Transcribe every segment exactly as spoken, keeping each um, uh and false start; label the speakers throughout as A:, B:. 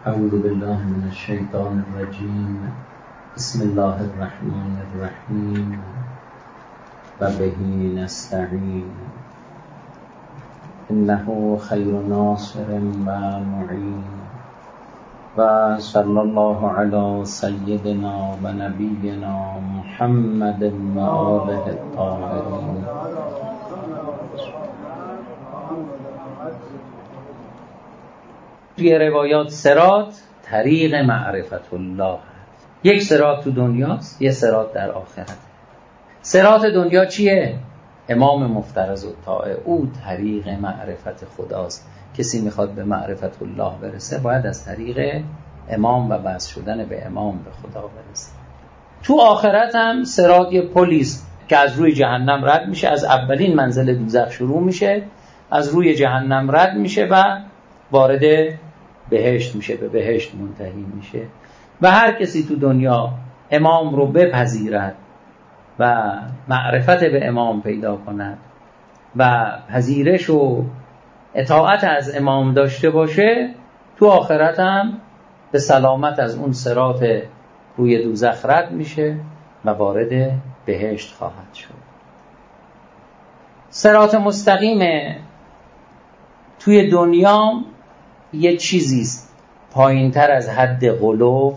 A: اعوذ بالله من الشیطان الرجیم. بسم الله الرحمن الرحیم و به نستعین. انه خیر ناصر و معین. و صلی الله علی سیدنا و نبینا محمد و آله الطاهرین. توی روایات صراط طریق معرفت الله هست. یک صراط تو دنیاست، یک صراط در آخرت. صراط دنیا چیه؟ امام مفترض الطاعه، او طریق معرفت خداست. کسی میخواد به معرفت الله برسه باید از طریق امام و بس شدن به امام به خدا برسه. تو آخرت هم صراط یه پلیس که از روی جهنم رد میشه، از اولین منزل دوزخ شروع میشه، از روی جهنم رد میشه و وارد بهشت میشه، به بهشت منتهی میشه. و هر کسی تو دنیا امام رو بپذیرد و معرفت به امام پیدا کند و پذیرش و اطاعت از امام داشته باشه، تو آخرت هم به سلامت از اون صراط روی دوزخ رد میشه و وارد بهشت خواهد شد. صراط مستقیم توی دنیا یه چیزیست پایین تر از حد غلو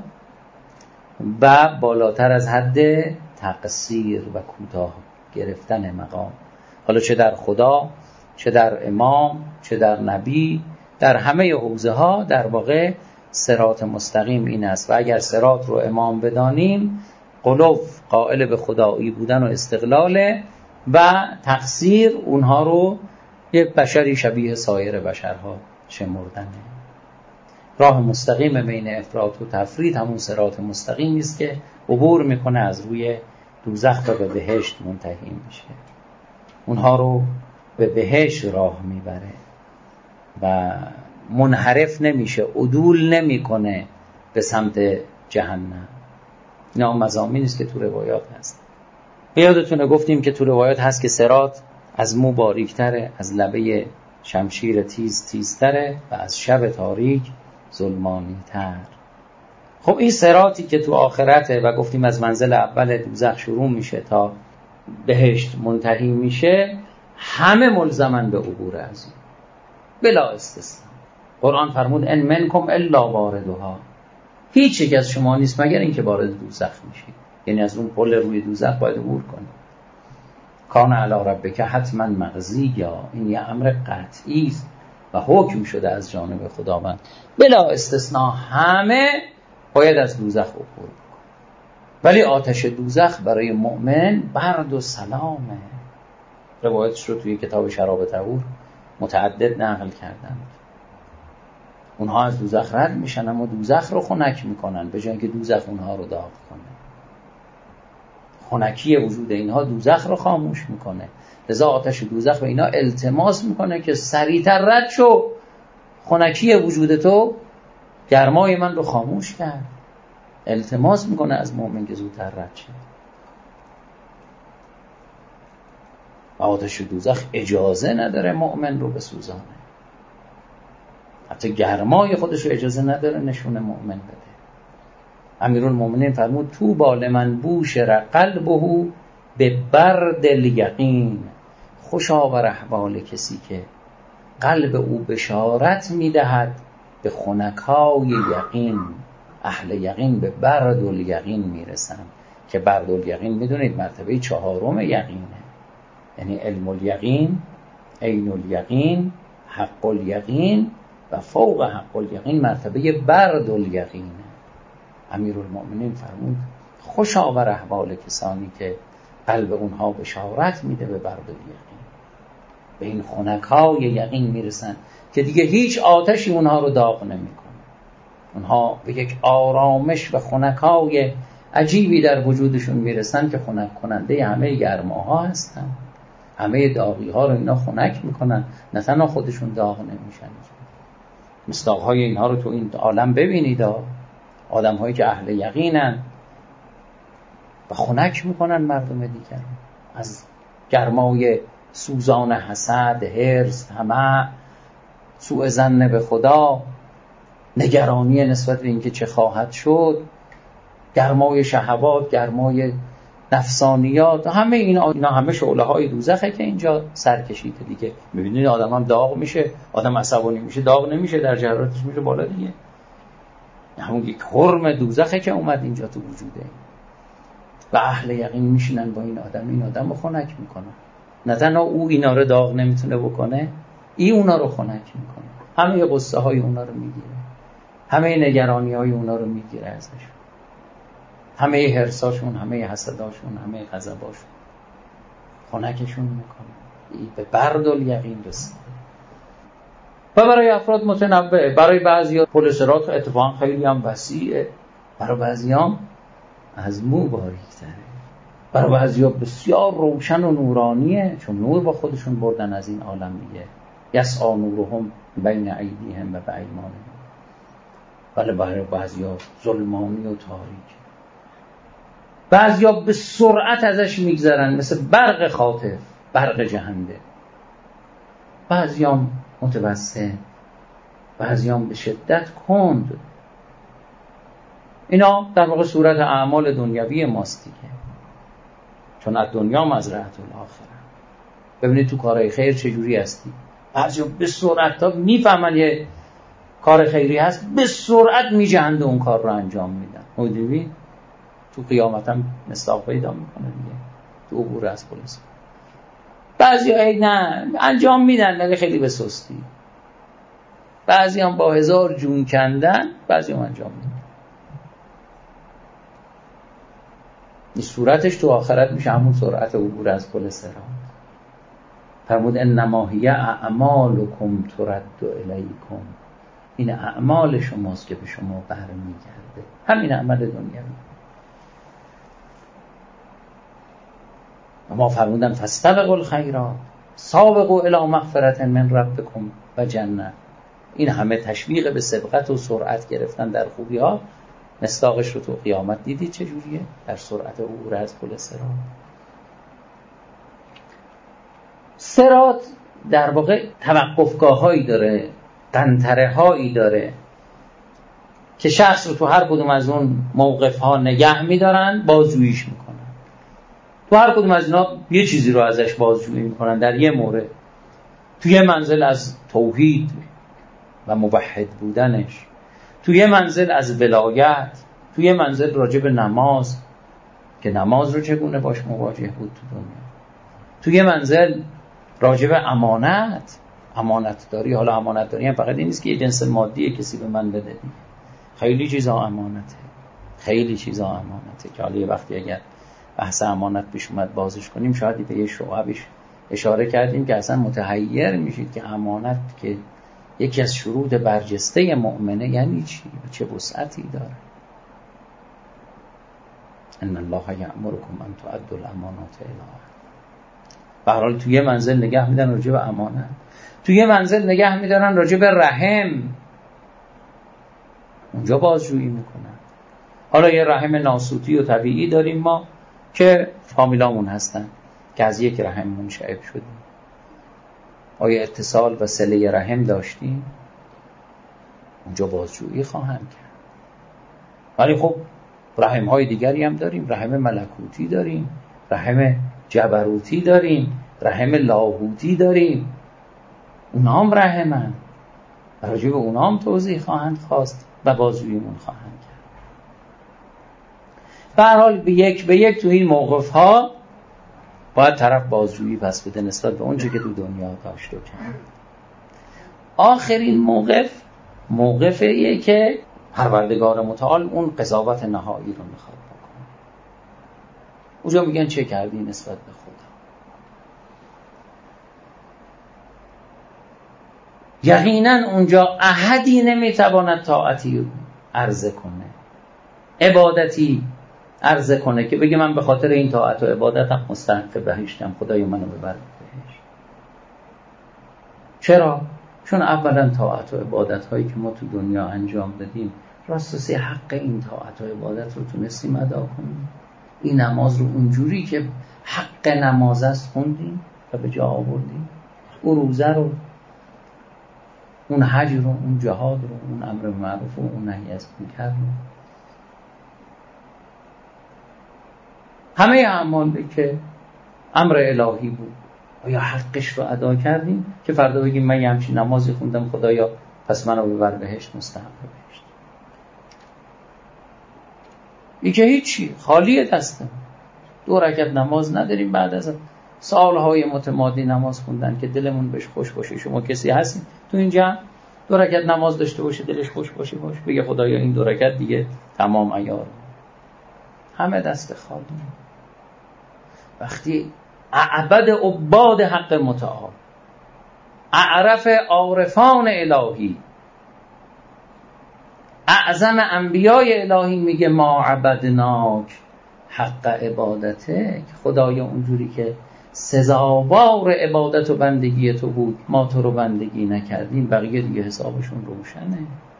A: و بالاتر از حد تقصیر و کوتاه گرفتن مقام. حالا چه در خدا، چه در امام، چه در نبی، در همه حوزه ها در واقع صراط مستقیم این است. و اگر صراط رو امام بدانیم، غلو قائل به خدایی بودن و استقلاله و تقصیر اونها رو یک بشری شبیه سایر بشرها شمردنه. راه مستقیم بین افراط و تفرید همون صراط مستقیمی است که عبور میکنه از روی دوزخ و به بهشت منتهی میشه. اونها رو به بهشت راه میبره و منحرف نمیشه، عدول نمیکنه به سمت جهنم. اینا مضامین است که تو روایات هست. یادتونه گفتیم که تو روایات هست که صراط از مو باریک‌تره، از لبه شمشیر تیز تیزتره و از شب تاریک ظلمانی تر. خب این صراطی که تو آخرته و گفتیم از منزل اول دوزخ شروع میشه تا بهشت منتهی میشه، همه ملزمن به عبور از اون بلا استثنا. قرآن فرمود ان منکم الا واردها، هیچ یک از شما نیست مگر اینکه وارد دوزخ میشید. یعنی از اون پل روی دوزخ باید عبور کنید. کان علی ربک حتما مقضیا، این یه امر قطعی است و حکم شده از جانب خداوند. بلا استثناء همه باید از دوزخ عبور کنند. ولی آتش دوزخ برای مؤمن برد و سلامه. روایتش رو توی کتاب شراب طهور متعدد نقل کردن. اونها از دوزخ رد میشن اما دوزخ رو خنک میکنن به جای اینکه دوزخ اونها رو داغ کنه. خنکی وجود اینها دوزخ رو خاموش میکنه. لذا آتش دوزخ به اینا التماس میکنه که سریعتر رد شو، خنکی وجود تو گرمای من رو خاموش کرد. التماس میکنه از مؤمن که زودتر رد شه. و آتش دوزخ اجازه نداره مؤمن رو بسوزانه، حتی گرمای خودش رو اجازه نداره نشون مؤمن بده. امیرالمومنین فرمود طوبی لمن بوشر قلبه به برد الیقین، خوشا بر احوال کسی که قلب او بشارت میدهد به خنکای یقین. اهل یقین به برد الیقین میرسن که برد الیقین میدونید مرتبه چهارم یقینه، یعنی علم الیقین، عین الیقین، حق الیقین و فوق حق الیقین مرتبه برد الیقینه. امیرالمومنین فرمود خوشا بر احوال کسانی که قلب اونها بشارت میده به برد الیقین، به این خنکای یقین میرسن که دیگه هیچ آتشی اونها رو داغ نمیکنه. اونها به یک آرامش و خنکای عجیبی در وجودشون میرسن که خنک کننده همه گرماها هستن. همه داغی ها رو اینا خنک میکنن، نه تنها خودشون داغ نمیشن. مصداقهای اینها رو تو این عالم ببینید، آدم هایی که اهل یقینن و خنک میکنن مردم دیگر از گرمای سوزان حسد، حرص، طمع، سوء ظن به خدا. نگرانی نسبت به اینکه چه خواهد شد، گرمای شهوات، گرمای نفسانیات، همه اینا اینا همه شعله های دوزخه که اینجا سر کشیده دیگه. می‌بینید آدم هم داغ میشه، آدم عصبانی میشه، داغ نمیشه، در جراتش میره بالا دیگه. همون یک حرم دوزخه که اومد اینجا تو وجوده و اهل یقین میشینن با این آدم، این آدم رو خنک میکنن. نه تنها او اینا رو داغ نمیتونه بکنه، ای اونا رو خنک میکنه، همه قصه های اونا رو میگیره، همه نگرانی های اونا رو میگیره ازش، همه حرصاشون، همه حسداشون، همه غضباشون خنکشون میکنه. ای به برد الیقین رسیده. و برای افراد متنوع، برای بعضیا پل صراط اتفاقا خیلی هم وسیعه، برای بعضیا از مو باریک‌تره، برای بعضیا بسیار روشن و نورانیه، چون نور با خودشون بردن از این عالم دیگه. یسعی نورهم بین ایدیهم و بایمانهم. ولی برای بعضیا ظلمانی و تاریک، بعضیا به سرعت ازش میگذرن مثل برق خاطف، برق جهنده. بعضیا متوسط، بعضیا به شدت کند. اینا در واقع صورت اعمال دنیوی ماست دیگه، چون از دنیا مزرعه الاخره. ببینید تو کارهای خیر چجوری هستی. بعضیا به سرعت تا میفهمن یه کار خیری هست، به سرعت میجهند اون کار رو انجام میدن. میدونید تو قیامت هم مصداق پیدا میکنه دیگه، تو عبور از پلیس. بعضیا ای نه انجام میدن ولی خیلی به سستی، بعضی هم با هزار جون کندن، بعضی هم انجام میدن. این صورتش تو آخرت میشه همون سرعت عبور از پل صراط. فرمود انما هی اعمالکم ترد الیکم. این اعمال شماست که به شما برمیگرده، همین عمل دنیوی. و ما فرمودن فاستبقوا الخیرات سابقوا الی مغفرة من ربکم و جنة. این همه تشویق به سبقت و سرعت گرفتن در خوبی ها، مصداقش رو تو قیامت دیدید چجوریه؟ در سرعت عبور از پل صراط. صراط در واقع توقفگاه هایی داره، قنطره هایی داره که شخص رو تو هر کدوم از اون موقف ها نگه میدارن، بازجوییش میکنن. تو هر کدوم از اینا یه چیزی رو ازش بازجویی میکنن. در یه مورد تو یه منزل از توحید و موحد بودنش، تو یه منزل از ولایت، تو یه منزل راجع به نماز که نماز رو چگونه باش مواجه بود تو دنیا، تو یه منزل راجع به امانت، امانت داری. حالا امانت داری هم فقط این نیست که یه جنس مادیه کسی به من بده، خیلی چیزا امانته، خیلی چیزا امانته که حالا یه وقتی اگر بحث امانت پیش اومد بازش کنیم، شاید به یه شعبش اشاره کردیم که اصلا متحیر میشید که امانت که یکی از شروط برجسته مؤمنه یعنی چی و چه وسعتی داره. ان الله یأمرکم ان تؤدوا الامانات الی اهلها. به هر حال توی یه منزل نگه میدن راجع به امانت، توی یه منزل نگه میدارن راجع به رحم، اونجا بازجویی میکنن. حالا یه رحم ناسوتی و طبیعی داریم ما که فامیلامون هستن که از یک رحم منشعب شدیم. آیا اتصال و صله رحم داشتیم؟ اونجا بازجویی خواهند کرد. ولی خب رحم های دیگری هم داریم، رحم ملکوتی داریم، رحم جبروتی داریم، رحم لاهوتی داریم. اونا هم رحمن، راجع به اونا هم توضیح خواهند خواست و بازجوییمون خواهند کرد. به هر حال به یک به یک تو این موقف ها باید طرف بازجویی پس بده نسبت به اون چه که تو دنیا داشت و کرد. آخرین موقف موقفیه که پروردگار متعال اون قضاوت نهایی رو میخواد بکنه. اونجا میگن چه کردی نسبت به خدا. یقینا اونجا احدی نمیتواند طاعتی عرضه کنه، عبادتی عرضه کنه که بگه من به خاطر این طاعت و عبادتم مستحق بهشتم، خدای منو ببر بهشت. چرا؟ چون اولا طاعت و عبادت هایی که ما تو دنیا انجام دادیم راستی حق این طاعت و عبادت رو تونستیم ادا کنیم. این نماز رو اونجوری که حق نماز است خوندیم و به جا آوردیم. او روزه رو اون هجر رو، اون جهاد رو، اون امر معروف رو، اون نهی از منکر رو، همه اعمالی که امر الهی بود آیا حقش رو ادا کردیم که فردا بگیم من یه همچین نمازی خوندم خدایا پس منو ببر بهشت، مستحق بهشت؟ این که هیچی، خالی دستم. دو رکعت نماز نداریم بعد از سالهای متمادی نماز خوندن که دلمون بهش خوش باشه. شما کسی هستین تو این جمع دو رکعت نماز داشته باشه دلش خوش باشه باشه بگه خدایا این دو رکعت دیگه تمام عیار؟ همه دست خالی. وقتی اعبد عباد حق متعال، اعرف عارفان الهی، اعظم انبیای الهی میگه ما عبدناک حق عبادته، خدایا اونجوری که سزاوار عبادت و بندگی تو بود ما تو رو بندگی نکردیم، بقیه دیگه حسابشون روشنه.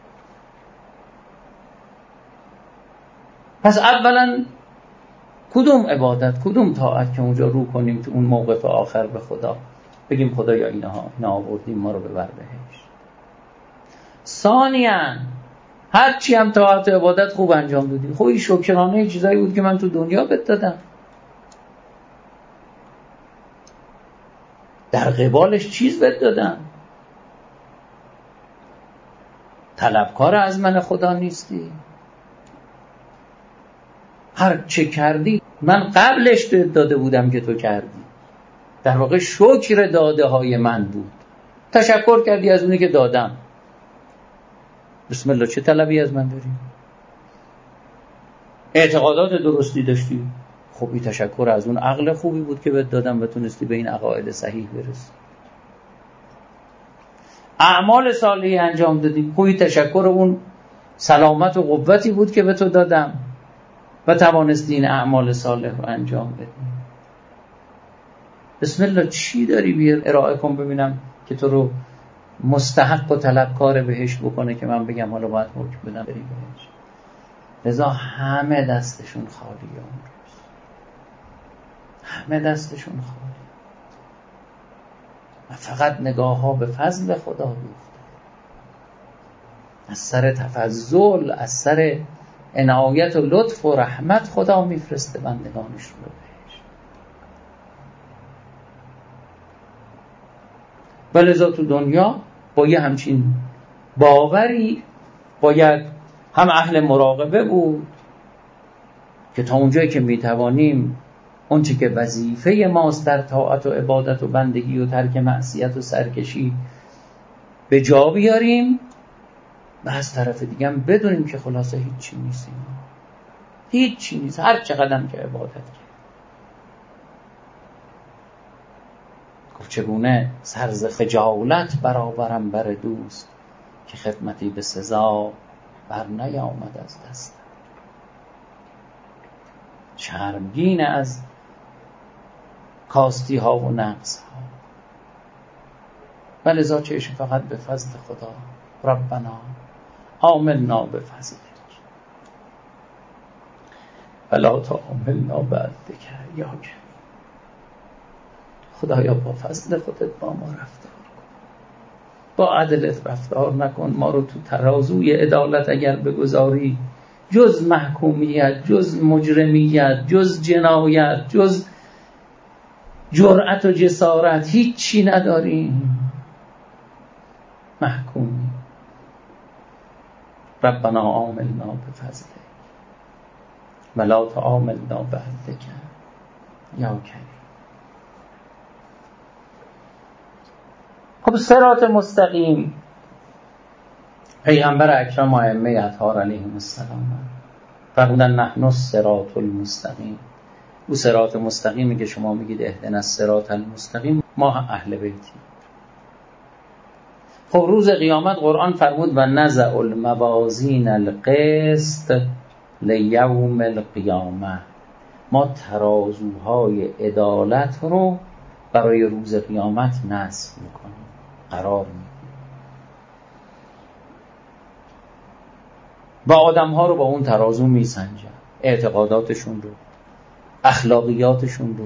A: پس اولا کدوم عبادت، کدوم طاعت که اونجا رو کنیم تو اون موقف آخر به خدا بگیم خدایا اینها اینا آوردیم ما رو ببر بهشت. ثانیاً هرچی هم طاعت عبادت خوب انجام دادی، خب این شکرانه چیزایی بود که من تو دنیا بهت دادم، در قبالش چیز بهت دادم، طلبکار از من خدا نیستی. هر چه کردی من قبلش داده بودم که تو کردی، در واقع شکر داده های من بود، تشکر کردی از اونی که دادم. بسم الله چه طلبی از من داری؟ اعتقادات درستی داشتی، خب این تشکر از اون عقل خوبی بود که بهت دادم و تونستی به این عقاید صحیح برسی. اعمال صالحی انجام دادی، خب این تشکر اون سلامت و قوتی بود که به تو دادم و توانستی این اعمال صالح رو انجام بدی. بسم الله چی داری بیر ارائه کن ببینم که تو رو مستحق و طلبکار بهشت بکنه که من بگم حالا باید حکم بدم بری بهشت. لذا همه دستشون خالیه، اون روز همه دستشون خالی و فقط نگاه ها به فضل خدا دوخته، از سر تفضل، از سر عنایت و لطف و رحمت خدا میفرسته بندگانش رو بهشت. و لذا تو دنیا با یه همچین باوری باید هم اهل مراقبه بود که تا اونجایی که میتوانیم اون چی که وظیفه ماست در طاعت و عبادت و بندگی و ترک معصیت و سرکشی به جا بیاریم و از طرف دیگه هم بدونیم که خلاصه هیچی نیستیم، هیچی نیست، هر چقدر که عبادت کرد. گفت چگونه سر ز خجالت برآورم بر دوست که خدمتی به سزا بر نیامد از دست. شرمگین از کاستی ها و نقص ها و لذا چشم فقط به فضل خدا. ربنا عاملنا به فضلک ولا تعاملنا بعدک یا کریم. خدایا با فضل خودت با ما رفتار کن، با عدلت رفتار نکن، ما رو تو ترازوی عدالت اگر بگذاری جز محکومیت، جز مجرمیت، جز جنایت، جز جرأت و جسارت هیچی نداریم، محکومی. ربنا عاملنا بفضلک ولا تعاملنا بعدک یا کریم. خب صراط مستقیم پیغمبر اکرم و ائمه اطهار علیهم السلام فرمودن نحن الصراط المستقیم. او صراط مستقیمی که شما میگید اهدنا الصراط المستقیم، ما اهل بیتیم. خب روز قیامت قرآن فرمود و نزع الموازین القسط لیوم القیامه، ما ترازوهای عدالت رو برای روز قیامت نصب میکنیم، قرار میدیم و آدم ها رو با اون ترازو میسنجن، اعتقاداتشون رو، اخلاقیاتشون رو،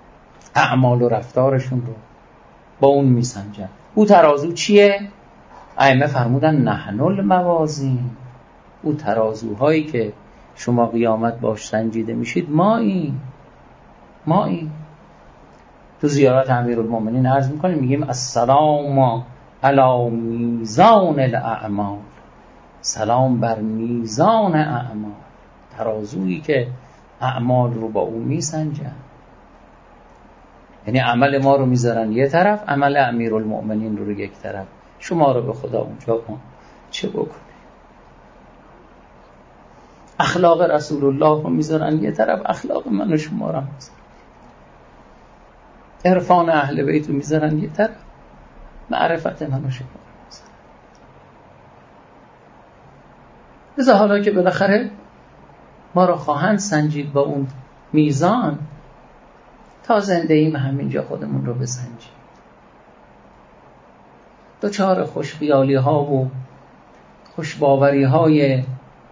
A: اعمال و رفتارشون رو با اون میسنجن. او ترازو چیه؟ ائمه فرمودن نحن الموازین، او ترازوهایی که شما قیامت باش سنجیده میشید ما این ما این تو زیارت امیرالمومنین عرض میکنیم میگیم السلام علی میزان الاعمال، سلام بر میزان اعمال، ترازویی که اعمال رو با او میسنجن. یعنی عمل ما رو میذارن یه طرف، عمل امیرالمومنین رو, رو یک طرف. شما رو به خدا اونجا کن چه بکنی؟ اخلاق رسول الله رو میذارن یه طرف، اخلاق من و شما رو میذارن. عرفان اهل بیت رو میذارن یه طرف، معرفت من و شما رو میذارن. لذا حالا که بالاخره ما رو خواهند سنجید با اون میزان، تا زنده ایم همینجا خودمون رو بسنجیم. دوچار خوشخیالی ها و خوشباوری های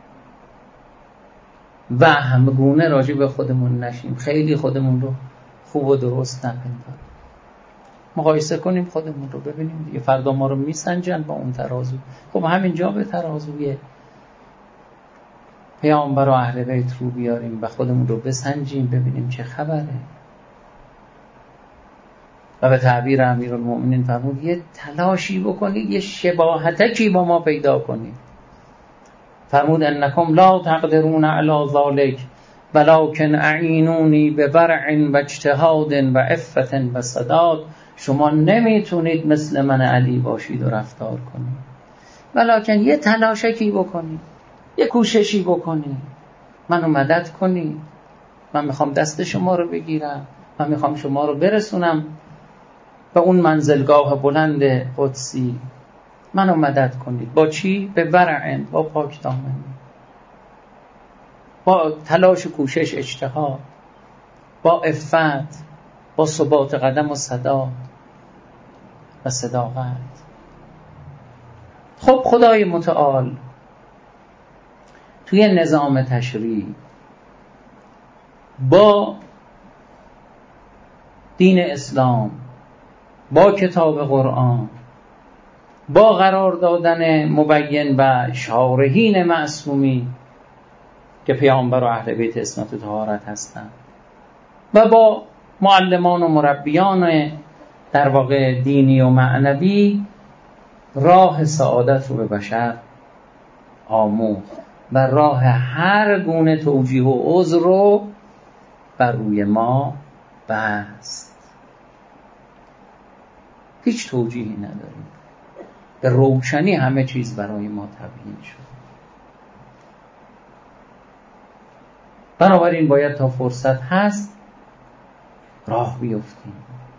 A: وهمگونه راجع به خودمون نشیم. خیلی خودمون رو خوب و درست نپنداریم. مقایسه کنیم خودمون رو، ببینیم دیگه فردا ما رو میسنجن با اون ترازو. خب همینجا به ترازوی پیامبر و اهل بیت رو بیاریم و خودمون رو بسنجیم، ببینیم چه خبره. و به تعبیر امیرالمومنین فرمود یه تلاشی بکنید، یه شباهتکی با ما پیدا کنید. فرمود انکم لا تقدرون علی ذلک ولکن اعینونی بورع و اجتهاد و عفت و سداد. شما نمیتونید مثل من علی باشید و رفتار کنید، ولکن یه تلاشکی بکنید، یه کوششی بکنید، منو مدد کنید. من میخوام دست شما رو بگیرم، من میخوام شما رو برسونم به اون منزلگاه بلند قدسی. منو مدد کنید. با چی؟ به ورعن، با پاک دامنی، با تلاش و کوشش، اجتهاد، با عفت، با ثبات قدم و صدا و صداقت. خب خدای متعال توی نظام تشریع با دین اسلام، با کتاب قرآن، با قرار دادن مبین و شارحین معصومی که پیامبر و اهل بیت عصمت و طهارت هستند و با معلمان و مربیان در واقع دینی و معنوی، راه سعادت رو به بشر آموخت و راه هر گونه توجیه و عذر رو بر روی ما بست. هیچ توجیهی نداریم، به روشنی همه چیز برای ما تبیین شد. بنابراین باید تا فرصت هست راه بیفتیم.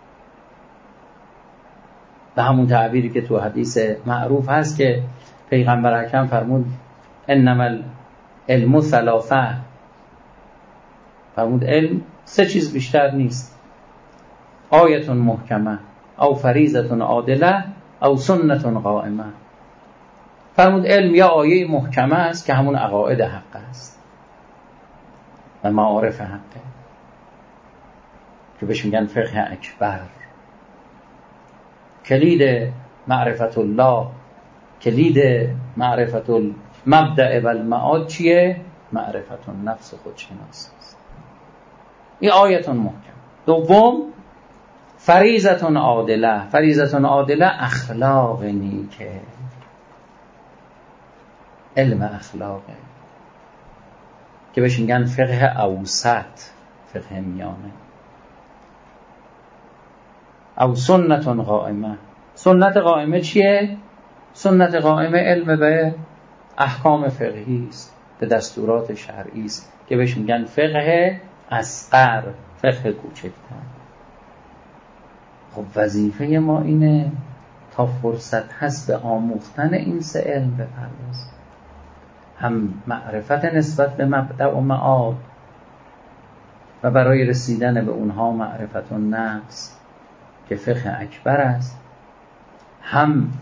A: به همون تعبیری که تو حدیث معروف هست که پیغمبر اکرم فرمود انما العلم ثلاثه، فرمود علم سه چیز بیشتر نیست: آیت محکمه او فریضه عادله او سنت قائمه. فرمود علم یا آیه محکمه است که همون عقاید حق است و معارف حقه که بهش میگن فقه اکبر. کلید معرفت الله، کلید معرفت المبدأ و المعاد چیه؟ معرفت النفس خودشناسی است. این آیت محکم. دوم فریضه عادله. فریضه عادله اخلاق نیکه، علم اخلاقه که بهش میگن فقه اوسط، فقه میانه. او سنت قائمه. سنت قائمه چیه؟ سنت قائمه علم به احکام فقهی است، به دستورات شرعی است که بهش میگن فقه اصغر، فقه کوچکتر. خب وظیفه ما اینه تا فرصت هست به آموختن این سه علم بپردازیم، هم معرفت نسبت به مبدأ و معاد و برای رسیدن به اونها معرفت النفس که فقه اکبر است، هم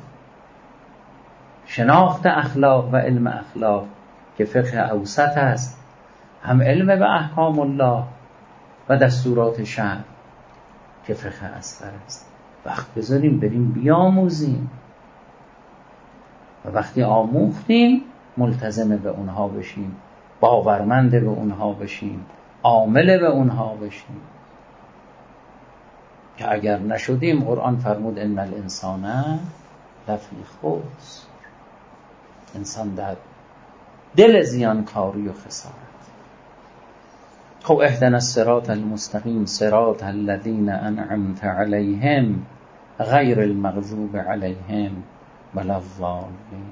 A: شناخت اخلاق و علم اخلاق که فقه اوسط است، هم علم به احکام الله و دستورات شرع که فقه اصغر است. وقت بذاریم بریم بیاموزیم. و وقتی آموختیم ملتزم به اونها بشیم، باورمند به اونها بشیم، عامل به اونها بشیم. که اگر نشدیم قرآن فرمود ان الانسان لفی خسر، انسان در دل زیانکاری و خسارت. خب اهدنا الصراط المستقیم صراط الذین انعمت علیهم غیر المغضوب علیهم ولا الضالین.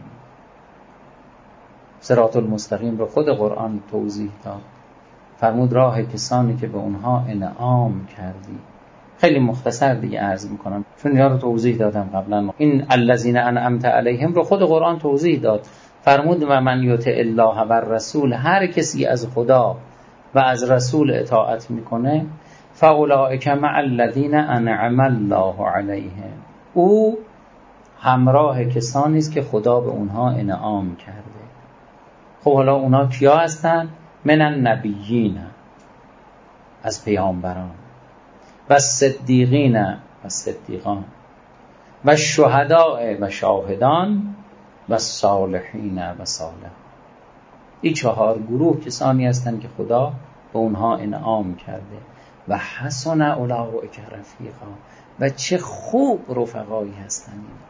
A: صراط المستقیم رو خود قرآن توضیح داد، فرمود راه کسانی که به اونها انعام کردی. خیلی مختصر دیگه عرض میکنم چون اینا رو توضیح دادم قبلا. این الذین انعمت علیهم رو خود قرآن توضیح داد، فرمود و من یطع الله و الرسول، هر کسی از خدا و از رسول اطاعت میکنه، فاولئک مع الذین انعم الله علیهم، او همراه کسانی است که خدا به اونها انعام کرده. خب حالا اونا کیا هستن؟ من النبیین، از پیامبران، و صدیقین و صدیقان، و شهداء و شاهدان، و صالحین و صالحان. این چهار گروه کسانی هستند که خدا به اونها انعام کرده. و حسن اولئک رفیقا، و چه خوب رفقایی هستند اینها.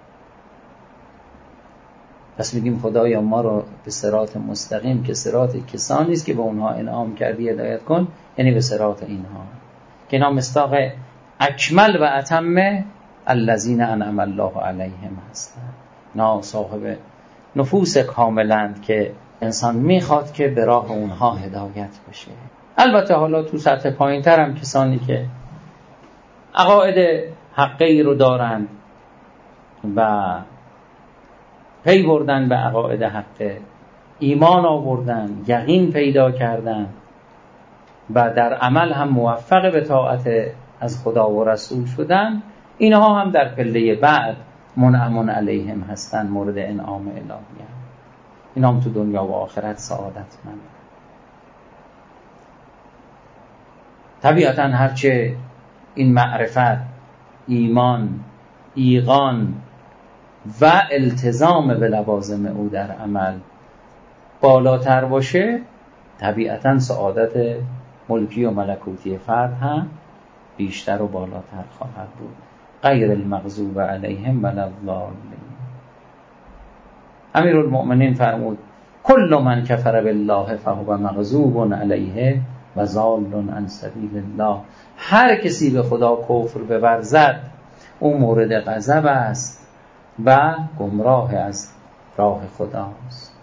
A: پس میگیم خدایا ما رو به صراط مستقیم که صراط کسانی است که به اونها انعام کردی هدایت کن، یعنی به صراط اینها که اینا مصداق اکمل و اتم الذین انعم الله علیهم هستند. اینا صاحب نفوس کاملند که انسان میخواد که به راه اونها هدایت بشه. البته حالا تو سطح پایین تر هم کسانی که عقاید حقی رو دارند و پی بردن به عقاید حق، ایمان آوردن، یقین پیدا کردن و در عمل هم موفق به طاعت از خدا و رسول شدن، اینها هم در پله بعد منعم علیهم هستن، مورد انعام الهی هم. اینا هم تو دنیا و آخرت سعادتمند. طبیعتا هرچه این معرفت، ایمان، ایقان و التزام به لوازم او در عمل بالاتر باشه، طبیعتا سعادت ملکی و ملکوتی فرد هم بیشتر و بالاتر خواهد بود. غیر المغضوب علیهم ولا الضالین. امیرالمؤمنین فرمود کل من کفر بالله فهو مغضوب علیه و ضال عن سبیل الله. هر کسی به خدا کفر بورزد او مورد غضب است و گمراه از راه خداست.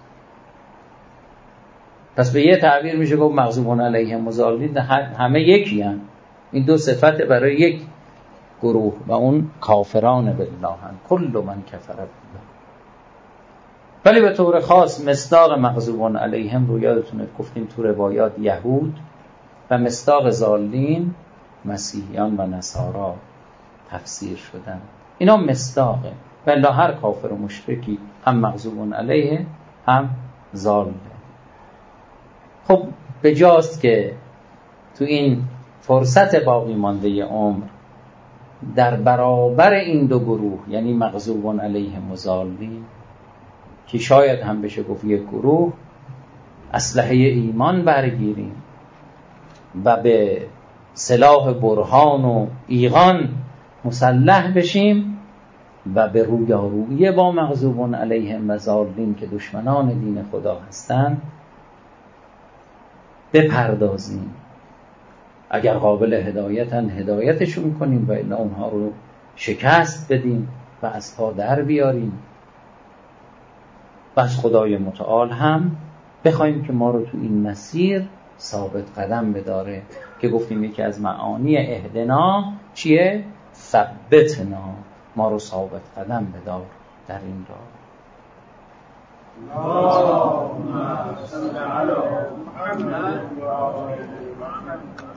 A: پس به یه تعبیر میشه گفت مغضوب علیهم و ضالین همه یکی هم. این دو صفت برای یک گروه و اون کافران بالله هم. کل من کفر بالله. ولی به طور خاص مصداق مغضوب علیهم رو یادتونه گفتیم تو روایات یهود و مصداق ضالین مسیحیان و نصارا تفسیر شدن. اینا مصداقه، ولی هر کافر و مشرکی هم مغضوب علیه هم ضاله. خب بجاست که تو این فرصت باقی مانده عمر در برابر این دو گروه، یعنی مغضوب علیهم و ضالین، که شاید هم بشه گفت یک گروه، اسلحه ایمان برگیریم و به سلاح برهان و ایقان مسلح بشیم و به رویارویی با مغضوب علیهم و ضالین که دشمنان دین خدا هستند بپردازیم. اگر قابل هدایتن هدایتشون کنیم و الا اونها رو شکست بدیم و از پا در بیاریم. و از خدای متعال هم بخوایم که ما رو تو این مسیر ثابت قدم بداره، که گفتیم یکی از معانی اهدنا چیه؟ ثبتنا، ما رو ثابت قدم بدار در این راه. اللهم صل علی محمد و آل محمد.